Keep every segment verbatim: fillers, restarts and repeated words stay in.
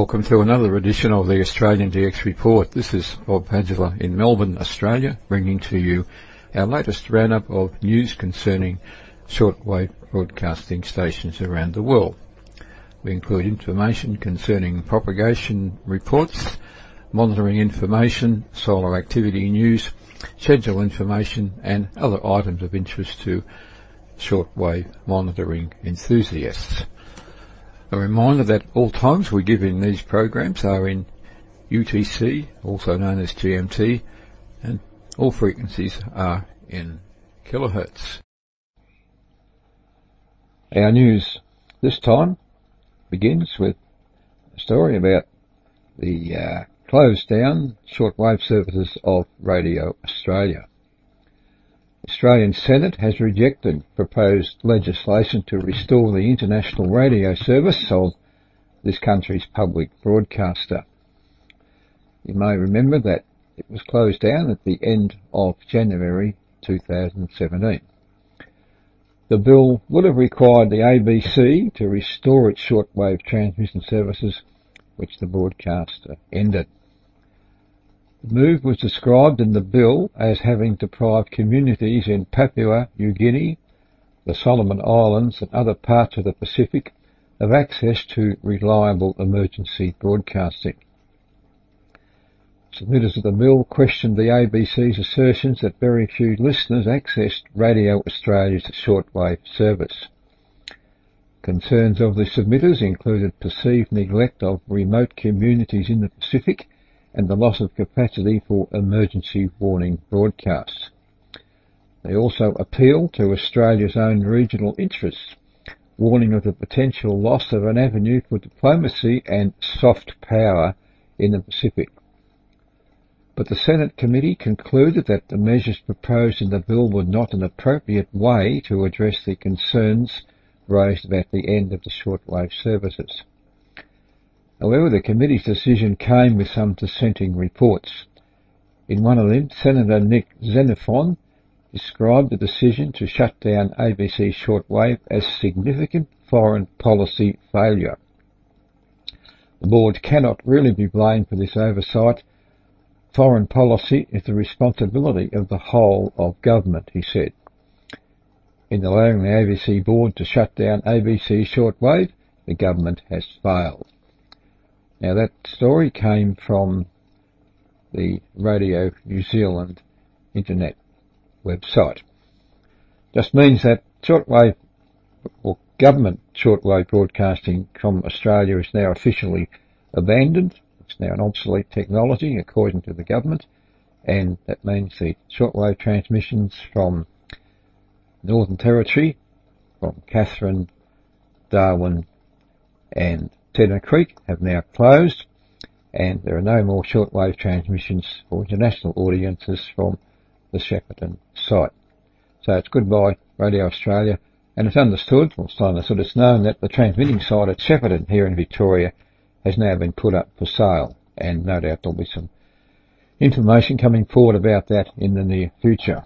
Welcome to another edition of the Australian D X Report. This is Bob Padula in Melbourne, Australia, bringing to you our latest roundup of news concerning shortwave broadcasting stations around the world. We include information concerning propagation reports, monitoring information, solar activity news, schedule information and other items of interest to shortwave monitoring enthusiasts. A reminder that all times we give in these programs are in U T C, also known as G M T, and all frequencies are in kilohertz. Our news this time begins with a story about the uh, closed down shortwave services of Radio Australia. The Australian Senate has rejected proposed legislation to restore the international radio service of this country's public broadcaster. You may remember that it was closed down at the end of January two thousand seventeen. The bill would have required the A B C to restore its shortwave transmission services, which the broadcaster ended. The move was described in the bill as having deprived communities in Papua New Guinea, the Solomon Islands and other parts of the Pacific of access to reliable emergency broadcasting. Submitters of the bill questioned the A B C's assertions that very few listeners accessed Radio Australia's shortwave service. Concerns of the submitters included perceived neglect of remote communities in the Pacific and the loss of capacity for emergency warning broadcasts. They also appealed to Australia's own regional interests, warning of the potential loss of an avenue for diplomacy and soft power in the Pacific. But the Senate committee concluded that the measures proposed in the bill were not an appropriate way to address the concerns raised about the end of the shortwave services. However, the committee's decision came with some dissenting reports. In one of them, Senator Nick Xenophon described the decision to shut down A B C shortwave as significant foreign policy failure. The board cannot really be blamed for this oversight. Foreign policy is the responsibility of the whole of government, he said. In allowing the A B C board to shut down A B C shortwave, the government has failed. Now that story came from the Radio New Zealand internet website. Just means that shortwave or government shortwave broadcasting from Australia is now officially abandoned. It's now an obsolete technology according to the government, and that means the shortwave transmissions from Northern Territory, from Katherine, Darwin and Tennant Creek have now closed, and there are no more shortwave transmissions for international audiences from the Shepparton site. So it's goodbye Radio Australia, and it's understood, or it's understood, it's known that the transmitting site at Shepparton here in Victoria has now been put up for sale, and no doubt there'll be some information coming forward about that in the near future.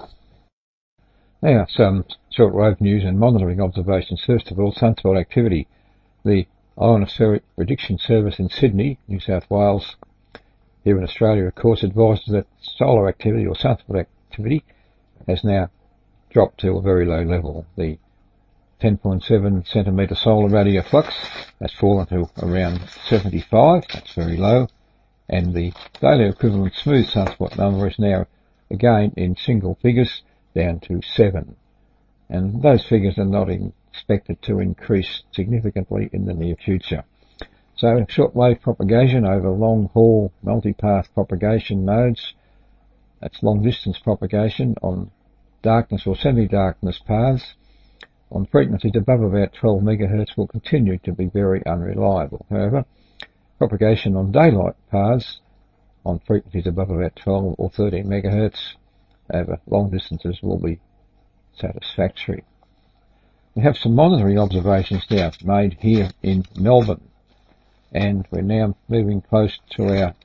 Now, some shortwave news and monitoring observations. First of all, sunspot activity. The Ionospheric Prediction Service in Sydney, New South Wales, here in Australia, of course, advises that solar activity or sunspot activity has now dropped to a very low level. The ten point seven centimetre solar radio flux has fallen to around seventy-five, that's very low, and the daily equivalent smooth sunspot number is now again in single figures, down to seven. And those figures are not in expected to increase significantly in the near future. So shortwave propagation over long-haul multipath propagation modes, that's long-distance propagation on darkness or semi-darkness paths, on frequencies above about twelve megahertz will continue to be very unreliable. However, propagation on daylight paths on frequencies above about twelve or thirteen megahertz over long distances will be satisfactory. We have some monitoring observations now made here in Melbourne, and we're now moving close to our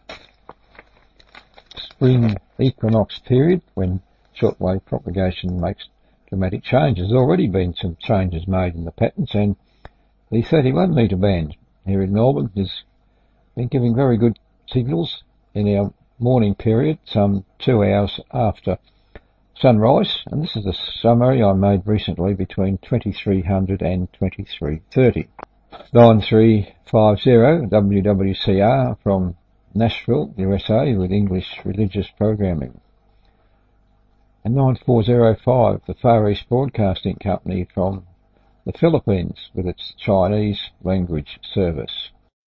spring equinox period when shortwave propagation makes dramatic changes. There's already been some changes made in the patterns, and the thirty-one metre band here in Melbourne is been giving very good signals in our morning period, some two hours after sunrise, and this is a summary I made recently between twenty-three hundred and twenty-three thirty. nine three five zero W W C R from Nashville, U S A, with English religious programming. And nine four zero five, the Far East Broadcasting Company from the Philippines, with its Chinese language service.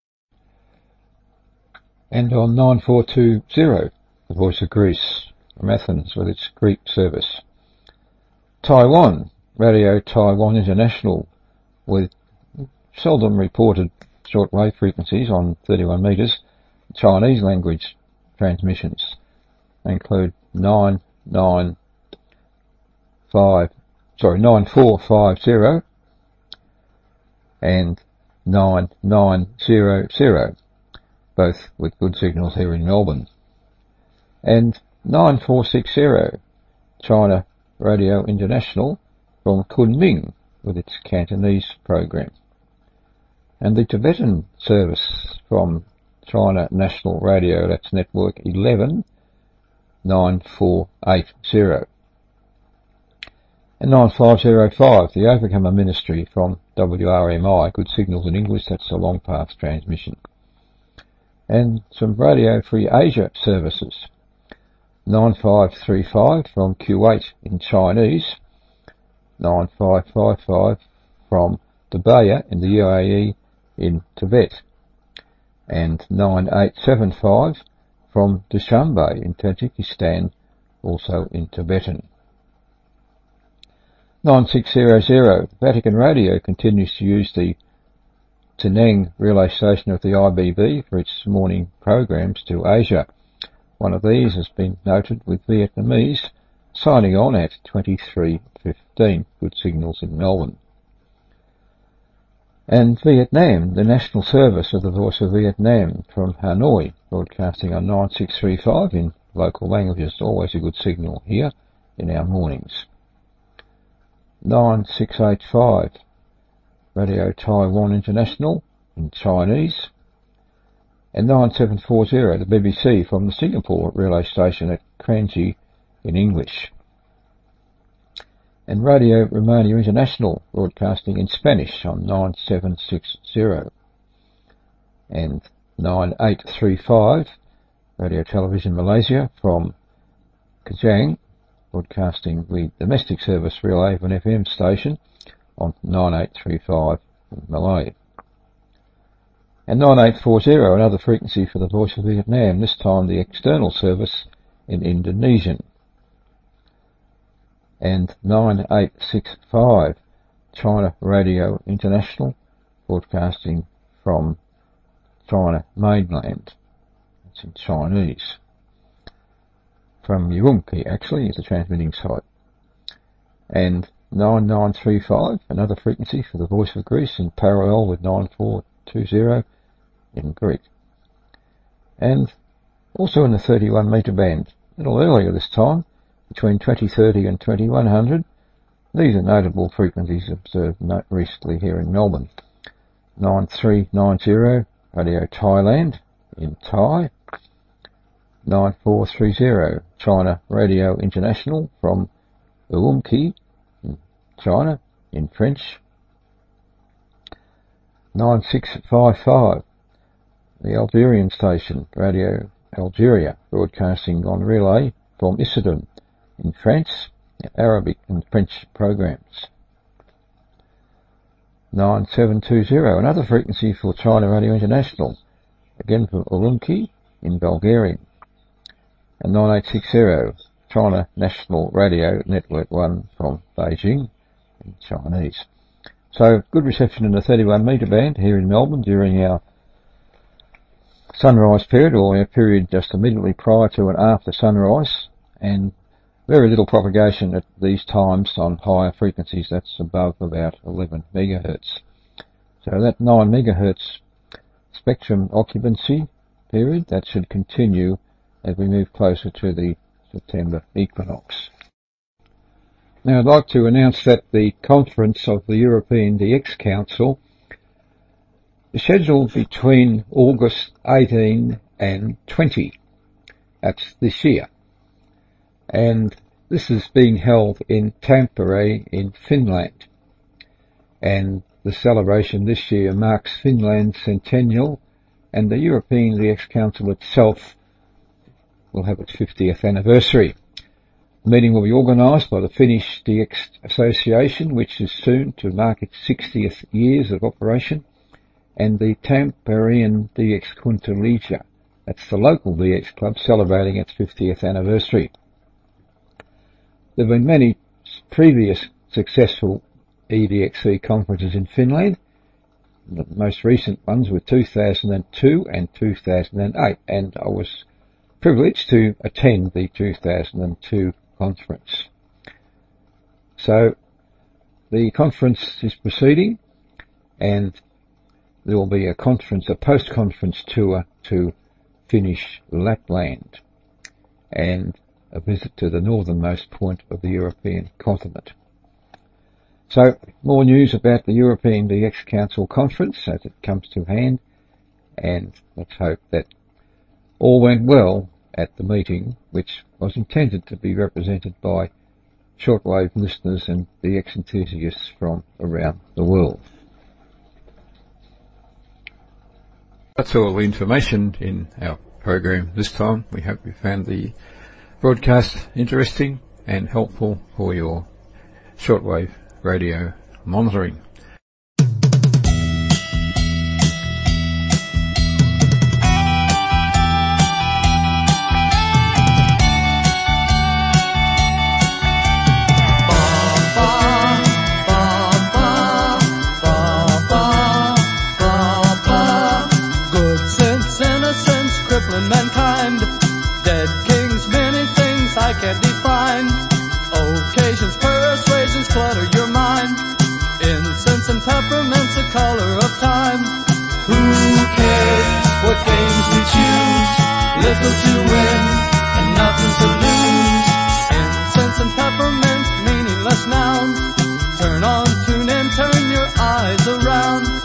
And on nine four two zero, the Voice of Greece from Athens, with its Greek service. Taiwan, Radio Taiwan International, with seldom reported shortwave frequencies on thirty-one metres, Chinese language transmissions. They include nine nine five, sorry, nine four five zero and nine nine zero zero, both with good signals here in Melbourne. And nine four six zero, China Radio International from Kunming, with its Cantonese program. And the Tibetan service from China National Radio, that's network eleven nine four eight zero. And nine five zero five, the Overcomer Ministry from W R M I, good signals in English, that's a long path transmission. And some Radio Free Asia services. nine five three five from Kuwait in Chinese, nine five five five from Dubaya in the U A E in Tibet, and nine eight seven five from Dushanbe in Tajikistan, also in Tibetan. nine six zero zero, Vatican Radio continues to use the Penang relay station of the I B B for its morning programs to Asia. One of these has been noted with Vietnamese signing on at twenty-three fifteen, good signals in Melbourne. And Vietnam, the national service of the Voice of Vietnam from Hanoi, broadcasting on nine six three five in local languages, always a good signal here in our mornings. nine six eight five, Radio Taiwan International in Chinese, and nine seven four zero, the B B C from the Singapore relay station at Kranji in English. And Radio Romania International, broadcasting in Spanish on nine seven six zero. And nine eight three five, Radio Television Malaysia from Kajang, broadcasting the domestic service relay of an F M station on nine eight three five in Malay. And nine eight four zero, another frequency for the Voice of Vietnam, this time the external service in Indonesian. And nine eight six five, China Radio International, broadcasting from China mainland. It's in Chinese. From Urumqi, actually, is the transmitting site. And nine nine three five, another frequency for the Voice of Greece, in parallel with nine four two zero in Greek. And also in the thirty-one metre band, a little earlier this time, between twenty thirty and twenty-one hundred. These are notable frequencies observed recently here in Melbourne. nine three nine zero, Radio Thailand in Thai. nine four three zero, China Radio International from Urumqi in China in French. nine six five five, the Algerian station, Radio Algeria, broadcasting on relay from Issoudun in France, Arabic and French programs. nine seven two zero, another frequency for China Radio International, again from Urumqi in Bulgarian. And nine eight six zero, China National Radio Network one from Beijing in Chinese. So good reception in the thirty-one metre band here in Melbourne during our sunrise period, or our period just immediately prior to and after sunrise, and very little propagation at these times on higher frequencies. That's above about eleven megahertz. So that nine megahertz spectrum occupancy period, that should continue as we move closer to the September equinox. Now I'd like to announce that the conference of the European D X Council scheduled between August eighteen and twenty. That's this year. And this is being held in Tampere in Finland. And the celebration this year marks Finland's centennial, and the European D X Council itself will have its fiftieth anniversary. The meeting will be organised by the Finnish D X Association, which is soon to mark its sixtieth years of operation, and the Tamperean D X Kuntaliitto, that's the local D X club, celebrating its fiftieth anniversary. There have been many previous successful E D X C conferences in Finland. The most recent ones were two thousand two and two thousand eight, and I was privileged to attend the two thousand two conference. So the conference is proceeding, and there will be a conference, a post-conference tour to Finnish Lapland, and a visit to the northernmost point of the European continent. So, more news about the European D X Council conference as it comes to hand, and let's hope that all went well at the meeting, which was intended to be represented by shortwave listeners and D X enthusiasts from around the world. That's all the information in our program this time. We hope you found the broadcast interesting and helpful for your shortwave radio monitoring. Mankind, dead kings, many things I can't define. Occasions, persuasions clutter your mind. Incense and peppermint's the color of time. Who cares what games we choose? Little to win and nothing to lose. Incense and peppermint, meaningless nouns. Turn on, tune in, turn your eyes around.